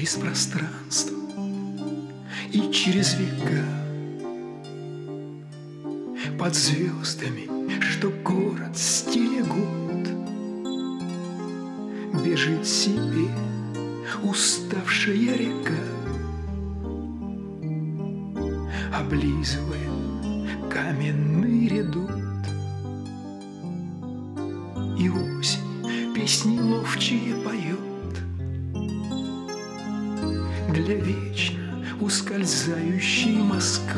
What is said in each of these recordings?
через пространство и через века, под звездами, что город стерегут, бежит себе уставшая река, облизывая каменный редут. И осень песни ловчие поет для вечно ускользающей Москвы.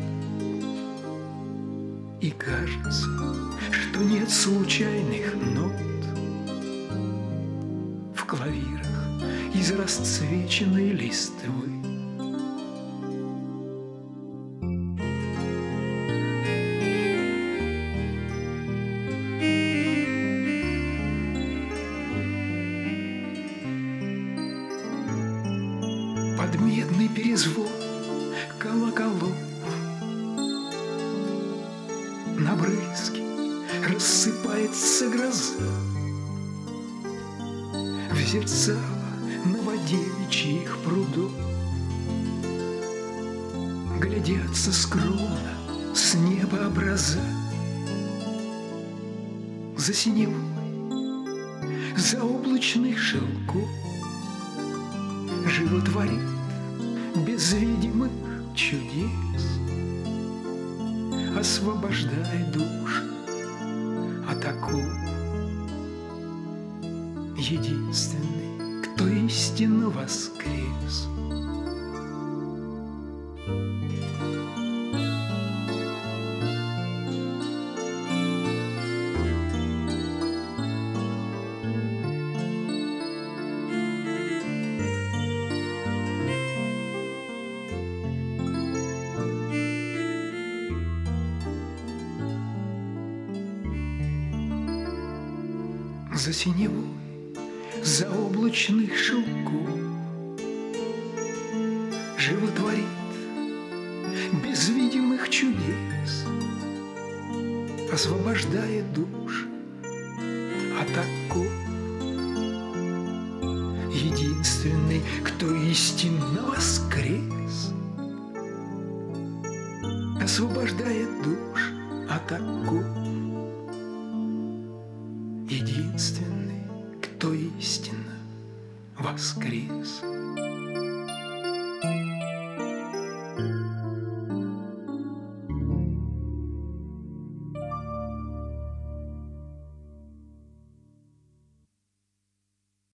И кажется, что нет случайных нот в клавирах из расцвеченной листвы. Под медный перезвон колоколов на брызги рассыпается гроза, в зерцало новодевичьих прудов глядятся скромно с неба образа. За синевой заоблачных шелков животворит без видимых чудес, освобождая душ от оков. Единственный, кто истинно воскрес. За синевой заоблачных шелков животворит без видимых чудес, освобождая душ от оков. Единственный, кто истинно воскрес, освобождает душ от оков. Единственный, кто истинно воскрес.